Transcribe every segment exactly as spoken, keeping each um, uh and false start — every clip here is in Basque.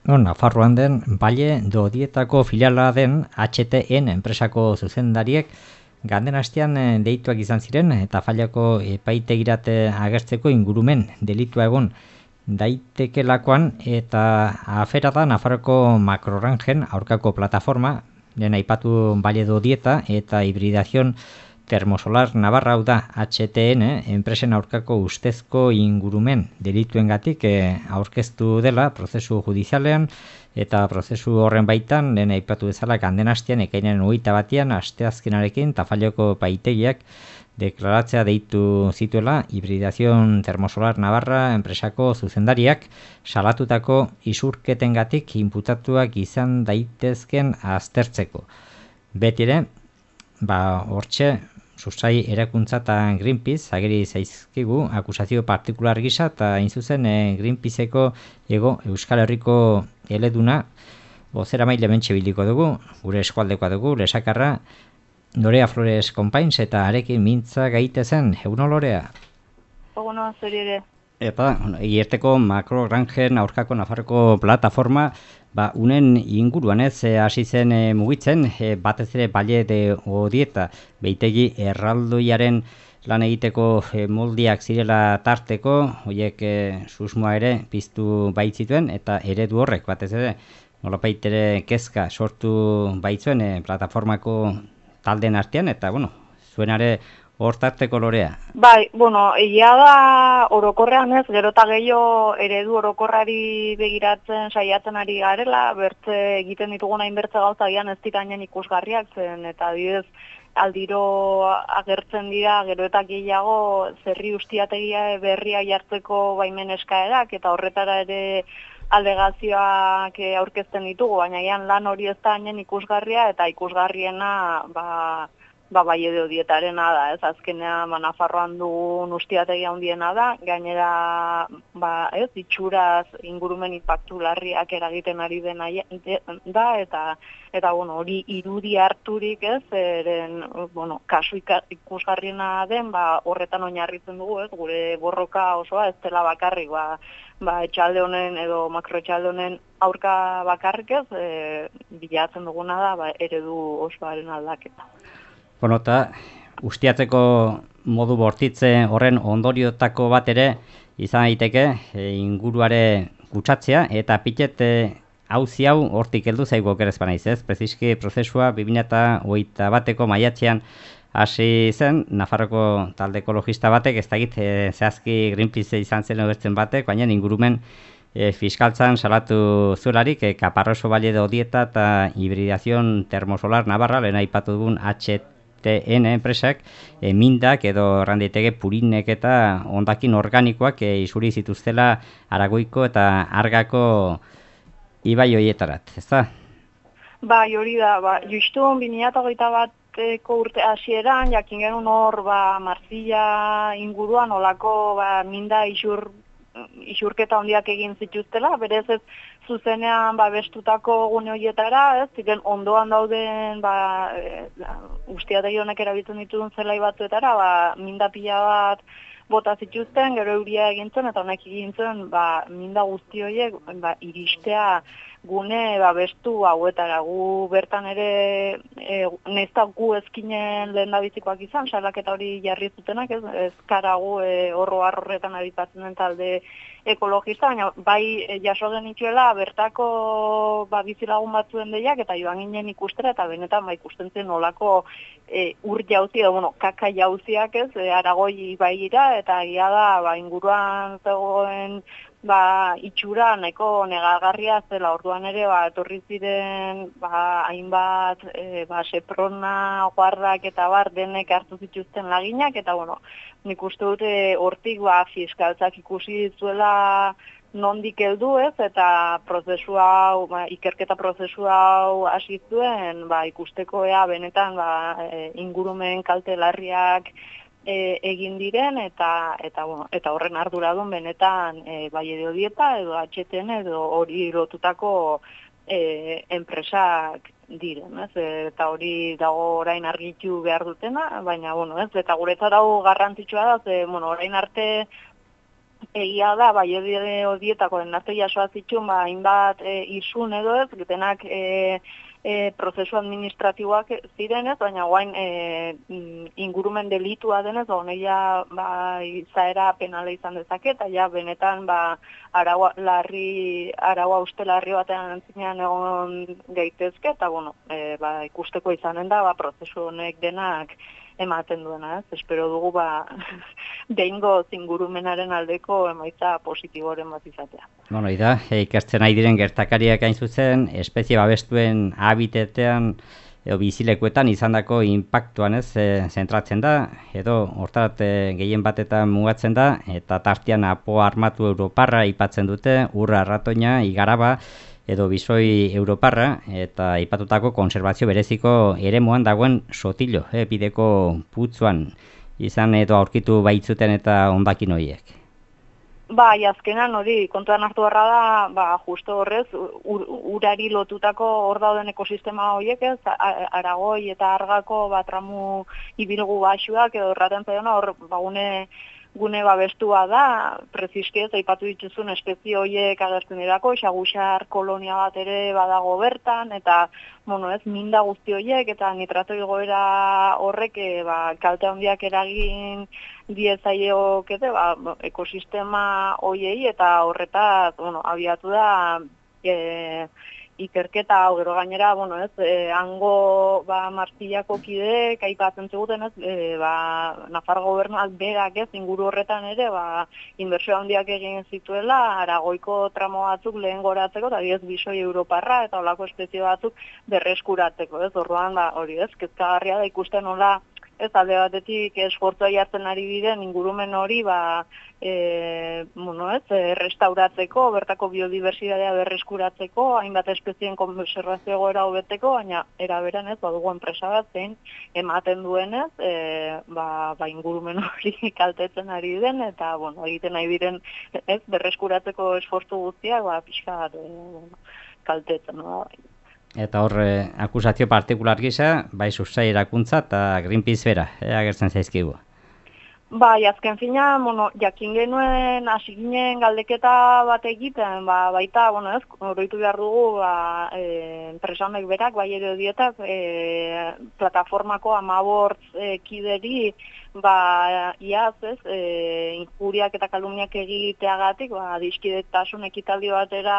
No, Nafarroan den Valle Dodietako filiala den H T N enpresako zuzendariek ganden astean deituak izan ziren eta Fallako epaitegirat agertzeko ingurumen delitua egon daitekelakoan eta afera da Nafarroko makrorangen aurkako plataforma, den aipatu Valle Dodieta eta hibridazion termosolar Navarra hau da H T N enpresen aurkako ustezko ingurumen delituengatik eh, aurkeztu dela prozesu judizialean eta prozesu horren baitan lehen aipatu bezala ganden hastean ekainaren hogeita batean asteazkenarekin Tafalloko paitegiak deklaratzea deitu zituela hibridazion termosolar Navarra enpresako zuzendariak salatutako isurketengatik inputatuak izan daitezken aztertzeko. Beti ere, ba hortxe Susai erakuntza eta Greenpeace ageri zaizkigu akusazio partikular gisa eta hain zuzen e, Greenpeaceko ego Euskal Herriko eleduna bozera maile mentxe biliko dugu, gure eskualdekoa dugu, lesakarra, Lorea Flores Companys eta arekin mintza gaitezen, eguno Lorea? Eguno, zuri ere. Eta, hierteko makrograngen aurkako Nafarroko plataforma, ba, unen inguruan ez hasi zen e, mugitzen, e, batez ere Valle Dodieta, beitegi erraldoiaren lan egiteko e, moldiak zirela tarteko, horiek e, susmoa ere piztu baitzituen, eta eredu horrek batez ere, nolapait ere kezka sortu baitzuen e, plataformako talden artean, eta, bueno, zuenare hortarteko Lorea. Bai, bueno, egia da orokorrean ez, gero eta gehiago eredu orokorrari begiratzen saiatzen ari garela, bertze egiten ditugun hainbertze gauza gian ez dirainen ikusgarriak zen, eta adibidez aldiro agertzen dira gero eta gehiago zerri ustiategia berria jartzeko baimen eskaerak, eta horretara ere alegazioak aurkezten ditugu, baina gian lan hori ez da hainen ikusgarria, eta ikusgarriena, ba, ba, Valle Dodietarena da, ez, azkenean ba, Nafarroan dugun ustiategia handiena da, gainera, ba, ez, itxuraz ingurumen inpaktu larriak eragiten ari dena da, eta, eta, bueno, hori irudi harturik, ez, eren, bueno, kasu ikusgarriena den, ba, horretan oinarritzen dugu, ez, gure borroka osoa, ez dela bakarrik, ba, ba, etxalde honen edo makroetxalde honen aurka bakarrik ez, e, bilatzen duguna da, ba, eredu osoaren aldaketa. Bueno, eta ustiatzeko modu bortitze horren ondoriotako bat ere izan daiteke e, inguruare kutsatzea eta pitet e, hauzi hau hortik heldu zaigu okerez banaiz, ez? Preziski prozesua bi mila hogeita bateko maiatzean hasi zen, Nafarroko talde ekologista batek, ez dakit e, zehazki Greenpeace izan zen obertzen batek, baina ingurumen e, fiskaltzan salatu zuelarik, e, Caparroso Valle Dodieta eta hibridazion termosolar Navarra, lehen aipatu dugun H T N enpresak, e, mindak edo erranditeke purinek eta hondakin organikoak e, isuri zituztela Aragoiko eta Argako ibai hoietarat, ezta? Bai, hori da, ba, justu bi mila hogeita bateko urte hasieran, jakin genuen hor, ba, Marsilla inguruan, olako, ba, minda isur isurketa handiak egin zituztela, berez ez zuzenean ba, bestutako gune horietara, ez, ziren ondoan dauden ba, e, ustiategi honek erabiltzen dituen zelai batzuetara, ba, minda pila bat bota zituzten, gero euria egintzen, eta honek egintzen ba, minda guzti horiek ba, iristea gune ba, bestu hauetara. Gu bertan ere e, nezta gu ezkinen lehen dabizikoak izan, salaketa hori jarri zutenak, ez, ez karagu e, horro horretan adipatzen den talde ekologista, baina bai e, jaso genituela bertako ba, bizilagun batzuen deiak, eta joan ginen ikustera, eta benetan ba, ikusten zen olako e, ur jauzi, edo, bueno, kaka jauziak ez, e, Aragoi baigira, eta egia da ba, inguruan zegoen ba, itxura nahiko negargarria zela, orduan ere ba, etorri ziren ba, hainbat e, ba, seprona, guarrak eta bar denek hartu zituzten laginak, eta bueno, nik uste dute hortik ba, fiskaltzak ikusi zuela nondik heldu ez, eta prozesu hau, ba, ikerketa prozesu hau hasi zuen ba, ikusteko ea benetan ba, e, ingurumen kalte larriak E, egin diren eta eta bueno, eta horren arduradun benetan e, Valle Dodieta edo H T N edo hori lotutako e, enpresak diren, ez? Eta hori dago orain argitu behar dutena, baina bueno, ez? Eta guretzat hau garrantzitsua da, ze bueno, orain arte egia da, bai, odietako arte jasoa zituen, ba, hainbat e, isun edo ez, denak e, e, prozesu administratiboak zirenez, baina guain e, ingurumen delitua denez, honeia ba, izaera penala izan dezake, eta ja, benetan, ba, araua, larri, araua uste larri batean antzinean egon gaitezke, eta, bueno, e, ba, ikusteko izanen da, ba, prozesu honek denak ematen duena, ez? Espero dugu, ba, behingo ingurumenaren aldeko emaitza positiboren bat izatea. Bueno, da, ikasten nahi diren gertakariak hain zuzen, espezie babestuen habitetean edo bizilekuetan izandako inpaktuan ez e, zentratzen da, edo hortat e, gehien batetan mugatzen da, eta tartean apo armatu europarra aipatzen dute, urra arratoina, igaraba, edo bizoi europarra, eta aipatutako konservazio bereziko eremuan dagoen sotillo, eh, bideko putzuan izan edo aurkitu baitzuten eta hondakin horiek. Ba, azkenan hori, kontuan hartu beharra da, ba, justo horrez, ur, urari lotutako hor dauden ekosistema horiek ez, Aragoi eta Argako ba, tramu ibilgu baxuak edo erraten zaiona hor, ba, gune, gune babestua da, preziski ez, aipatu dituzun espezie horiek agertzen dirako, xaguxar kolonia bat ere badago bertan, eta, bueno, ez, minda guzti horiek, eta nitrato igoera horrek, e, ba, kalte handiak eragin diezaiok, ete, ba, ekosistema horiei, eta horretaz, bueno, abiatu da, e, ikerketa hau gero gainera, bueno, ez, e, hango ba, Martillako kideek aipatzen ziguten, ez, e, ba, Nafar gobernuak berak ez, inguru horretan ere, ba, inbertsio handiak egin zituela, Aragoiko tramo batzuk lehen goratzeko, eta diez bisoi europarra, eta olako espezie batzuk berreskuratzeko, ez, orduan, ba, hori ez, kezkagarria da ikusten hola, ez, alde batetik esfortzua jartzen ari diren ingurumen hori, ba, e, bueno, ez, restauratzeko, bertako biodibertsitatea berreskuratzeko, hainbat espezien konservazio egoera hobetzeko, baina eraberan ez, badugu enpresa bat zein ematen duenez, e, ba, ba ingurumen hori kaltetzen ari den, eta, bueno, egiten nahi diren, ez, berreskuratzeko esfortzu guztiak, ba, pixka bat, e, bueno, kaltetzen, no? Eta hor, eh, akusazio partikular gisa, bai Susai erakuntza eta Greenpeace bera, eh, agertzen zaizkigu. Bai, azken fina, bueno, jakin genuen hasi ginen galdeketa bat egiten, ba, baita, bueno, ez, oroitu behar dugu, ba, e, enpresamek berak, bai ere dietak, e, plataformako amabortz e, kideri, ba, iaz, ez, e, injuriak eta kalumniak egiteagatik, ba, dizkidetasun ekitaldi batera,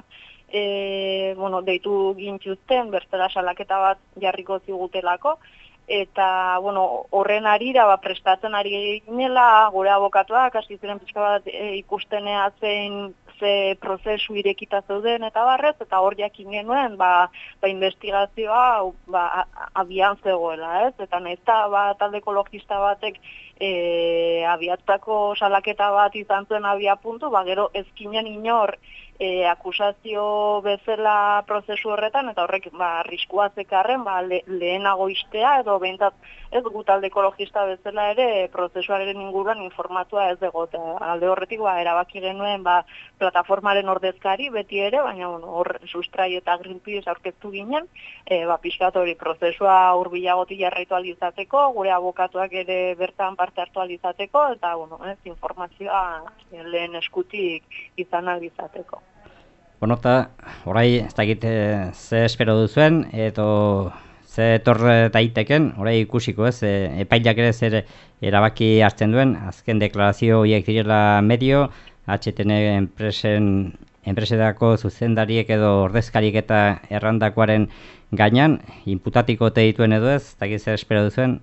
E, bueno, deitu gintuzten, bertela salaketa bat jarriko zigutelako, eta, bueno, horren arira, ba, prestatzen ari ginela, gure abokatuak, hasi ziren pixka bat e, ikustenea zein ze prozesu irekita zeuden eta barrez, eta hor jakin genuen, ba, ba investigazioa ba, abian zegoela, ez? Eta nahizta, ba, talde ekologista batek e, abiatutako salaketa bat izan zuen abia puntu, ba, gero ezkinen inor, E, akusazio bezala prozesu horretan, eta horrek ba, arriskua zekarren ba, le, lehenago istea, edo behintzat ez gutalde ekologista bezala ere prozesuaren inguruan informatua ez egote. Alde horretik ba, erabaki genuen ba, plataformaren ordezkari beti ere, baina bueno, hor Sustrai eta Greenpeace aurkeztu ginen, e, ba, pixkat hori prozesua hurbilagoti jarraitu alizateko, gure abokatuak ere bertan parte hartu alizateko, eta bueno, ez, informazioa lehen eskutik izan alizateko. Bueno, eta orai, ez dakit e, ze espero duzuen, edo ze etorre daiteken, orai ikusiko ez, e, epailak ere zer erabaki hartzen duen, azken deklarazio horiek direla medio, H T N enpresen, enpresetako zuzendariek edo ordezkariek eta errandakoaren gainan, inputatiko te dituen edo ez, ez dakit zer espero duzuen?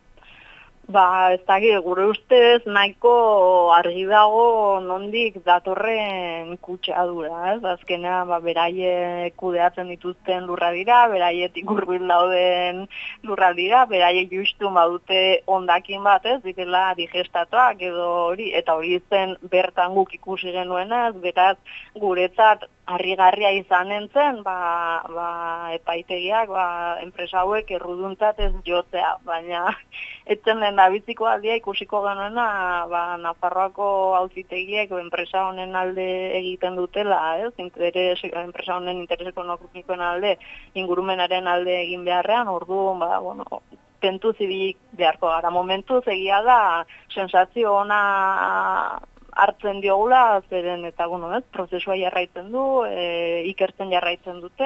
Ba, ez dakit, gure ustez nahiko argi dago nondik datorren kutsadura, ez? Azkenean, ba, beraiek kudeatzen dituzten lurra dira, beraietik hurbil dauden lurra dira, beraiek justu badute hondakin bat, ez? Dikela digestatuak edo hori, eta hori zen bertan guk ikusi genuenaz, beraz guretzat harrigarria izan entzen, ba, ba, epaitegiak, ba, enpresa hauek erruduntzat ez jotzea, baina etzen den da biziko aldia ikusiko genuena, ba, Nafarroako auzitegiek enpresa honen alde egiten dutela, ez? Interes, enpresa honen interes ekonomikoen alde, ingurumenaren alde egin beharrean, orduan, ba, bueno, tentu zibilik beharko gara. Momentuz egia da, sensazio ona hartzen diogula, zeren eta, bueno, ez, prozesua jarraitzen du, e, ikertzen jarraitzen dute,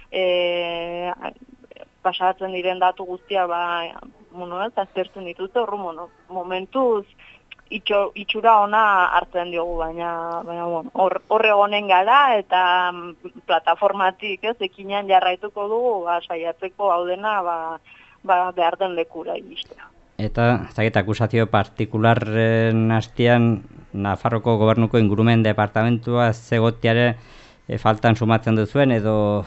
e, pasatzen diren datu guztia, ba, bueno, ez, aztertzen dituzte, horru, bueno, momentuz, itxo, itxura ona hartzen diogu, baina, baina bueno, hor, horre honen gara, eta plataformatik, ez, ekinean jarraituko dugu, ba, saiatzeko hau dena, ba, ba, behar den lekura iristea. Eta, zakit, akusazio partikularren hastian, Nafarroko gobernuko ingurumen departamentua zegotiare e, faltan sumatzen duzuen, edo...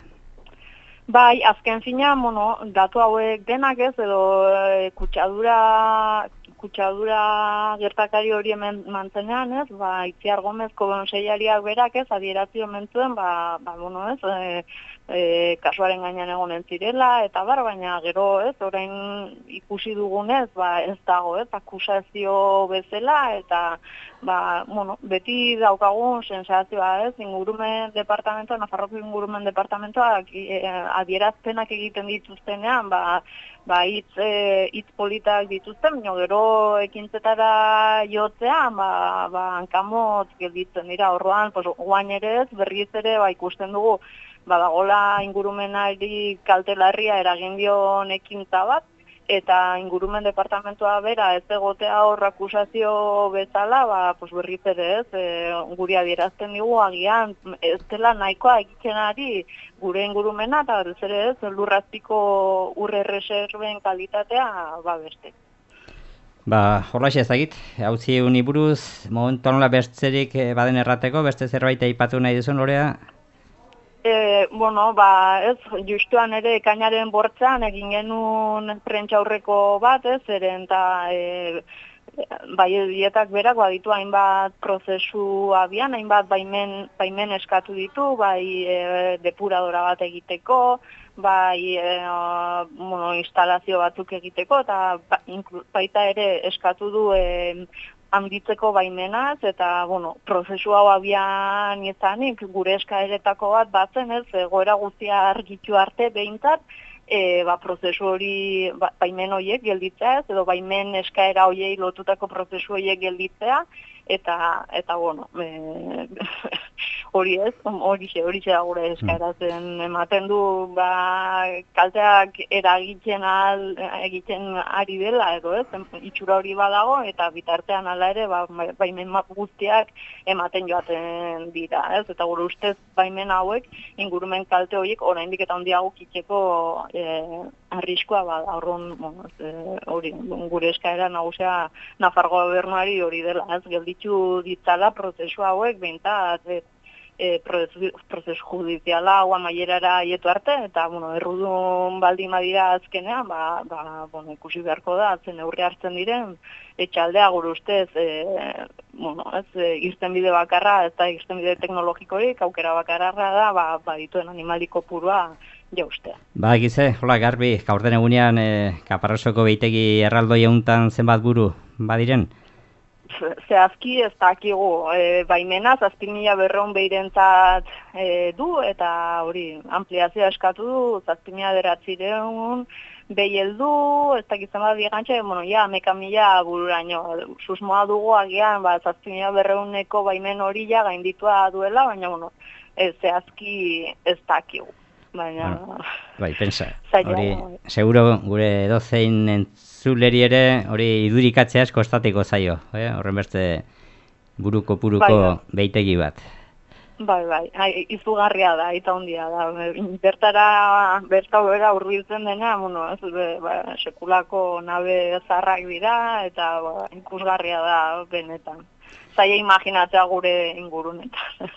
Bai, azken fina, bueno, datu hauek denak ez, edo e, kutsadura, kutsadura gertakari hori mantzenean ez, ba, Itziar Gomez konseiariak berak ez, adierazi omen zuen, ba, ba, bueno ez, e, e, kasuaren gainean egonen zirela, eta bar, baina gero ez, orain ikusi dugunez, ba, ez dago ez, akusazio bezala, eta ba, bueno, beti daukagun sensazioa ez, ingurumen departamentoa, Nafarroko ingurumen departamentoa e, adierazpenak egiten dituztenean, ba, ba hitz e, hitz politak dituzten, baina gero ekintzetara jotzean, ba, ba hankamotz gelditzen dira. Orduan, pues guain ere ez, berriz ere ba ikusten dugu badagola ingurumenari kalte larria eragin dion ekintza bat, eta ingurumen departamentoa bera ez egotea hor akusazio bezala, ba, pues berriz ere ez, e, guri adierazten digu agian ez dela nahikoa egiten ari gure ingurumena, eta berriz ere ez, lurrazpiko urre reserben kalitatea, ba beste. Ba, horlaxe ezagit, hauzi honi buruz, momentu nola bertzerik baden errateko, beste zerbait aipatu nahi duzun, Lorea? E, bueno, ba, ez, justuan ere ekainaren bortzan egin genuen prentsa aurreko bat, ez, eren eta e, bai dietak berak baditu hainbat prozesu abian, hainbat baimen, baimen eskatu ditu, bai e, depuradora bat egiteko, bai e, bueno, instalazio batzuk egiteko, eta ba, baita ere eskatu du e, handitzeko baimenaz, eta, bueno, prozesu hau abian izanik, gure eskaeretako bat batzen, ez, egoera guztia argitu arte behintzat, e, ba, prozesu hori, ba, baimen horiek gelditzea ez, edo baimen eskaera horiei lotutako prozesu horiek gelditzea, eta, eta bueno, e, hori ez, hori xe, hori xe da gure eskaeratzen ematen du, ba, kalteak eragiten al, egiten ari dela, edo ez, itxura hori badago, eta bitartean ala ere, ba, baimen guztiak ematen joaten dira, ez, eta gure ustez baimen hauek, ingurumen kalte horiek, oraindik eta handiago kitzeko e, arriskoa bada, horren, bueno, hori, gure eskaera nagusia Nafargo gobernuari hori dela, ez, gelditu ditzala prozesu hauek, behintzat, E, prozesu, prozesu judiziala hau amaierara aietu arte, eta, bueno, errudun baldin badira azkenean, ba, ba, bueno, ikusi beharko da, zen neurri hartzen diren, etxaldea gure ustez, e, bueno, ez, e, irtenbide bakarra, ez da irtenbide teknologikorik, aukera bakarra da, ba, ba dituen animaliko purua jaustea. Ba, egize, hola, garbi, gaurten egunean, e, Kaparrasoko behitegi erraldo jauntan zenbat buru, badiren? Zehazki ez dakigu, e, baimena zazpi mila berrehun behirentzat e, du, eta hori ampliazioa eskatu du, zazpi mila beratzireun behi heldu, ez dakitzen bat biegantxe, bueno, ja, meka mila bururaino, susmoa dugu agian, ba, zazpi mila berrehuneko baimen hori ja gainditua duela, baina, bueno, ez zehazki ez dakigu. Baina... Bueno, bai, pensa, zaila, hori, bai. seguro gure edozein entzuleri ere, hori idurikatzeaz kostateko zaio, eh? Horren beste buruko puruko bai, bai. behitegi bat. Bai, bai, hai, izugarria da, eta ondia da. Bertara, berta bera hurbiltzen dena, bueno, ez, ba, sekulako nabe zarrak dira, eta ba, ikusgarria da benetan. Zaila imaginatzea gure ingurunetan.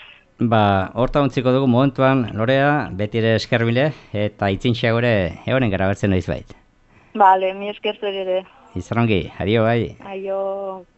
Ba, horta ontziko dugu momentuan, Lorea, beti ere eskerbile, eta itzintxeago ere egonen gara bertzen noiz bait. Bale, mi esker zer ere. Izan ongi, adio bai. Aio.